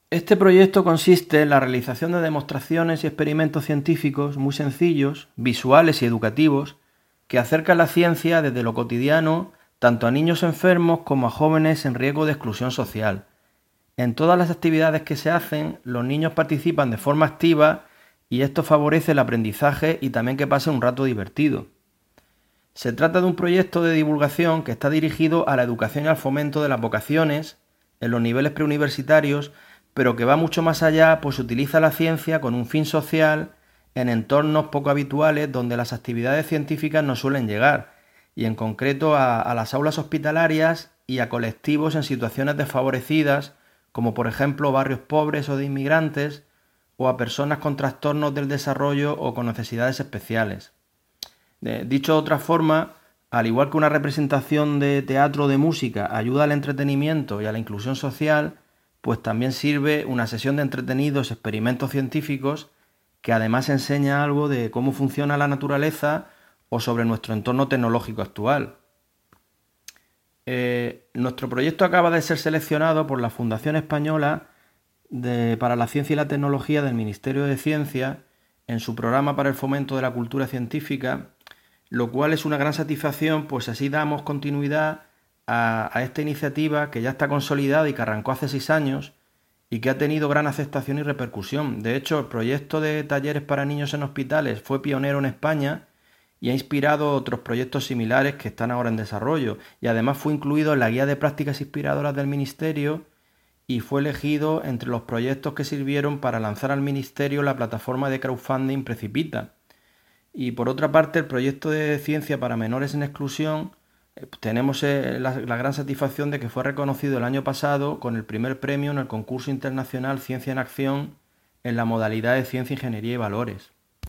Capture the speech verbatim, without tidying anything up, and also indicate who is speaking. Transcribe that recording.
Speaker 1: Este proyecto consiste en la realización de demostraciones y experimentos científicos muy sencillos, visuales y educativos, que acercan la ciencia desde lo cotidiano tanto a niños enfermos como a jóvenes en riesgo de exclusión social. En todas las actividades que se hacen, los niños participan de forma activa y esto favorece el aprendizaje y también que pase un rato divertido. Se trata de un proyecto de divulgación que está dirigido a la educación y al fomento de las vocaciones en los niveles preuniversitarios, pero que va mucho más allá, pues utiliza la ciencia con un fin social en entornos poco habituales donde las actividades científicas no suelen llegar, y en concreto a, a las aulas hospitalarias y a colectivos en situaciones desfavorecidas, como por ejemplo barrios pobres o de inmigrantes, o a personas con trastornos del desarrollo o con necesidades especiales. De, dicho de otra forma, al igual que una representación de teatro o de música ayuda al entretenimiento y a la inclusión social, pues también sirve una sesión de entretenidos experimentos científicos que además enseña algo de cómo funciona la naturaleza o sobre nuestro entorno tecnológico actual. Eh, nuestro proyecto acaba de ser seleccionado por la Fundación Española de, para la Ciencia y la Tecnología del Ministerio de Ciencia en su programa para el fomento de la cultura científica, lo cual es una gran satisfacción, pues así damos continuidad a, a esta iniciativa que ya está consolidada y que arrancó hace seis años y que ha tenido gran aceptación y repercusión. De hecho, el proyecto de talleres para niños en hospitales fue pionero en España y ha inspirado otros proyectos similares que están ahora en desarrollo, y además fue incluido en la guía de prácticas inspiradoras del Ministerio y fue elegido entre los proyectos que sirvieron para lanzar al Ministerio la plataforma de crowdfunding Precipita. Y por otra parte, el proyecto de ciencia para menores en exclusión, eh, tenemos eh, la, la gran satisfacción de que fue reconocido el año pasado con el primer premio en el concurso internacional Ciencia en Acción en la modalidad de Ciencia, Ingeniería y Valores.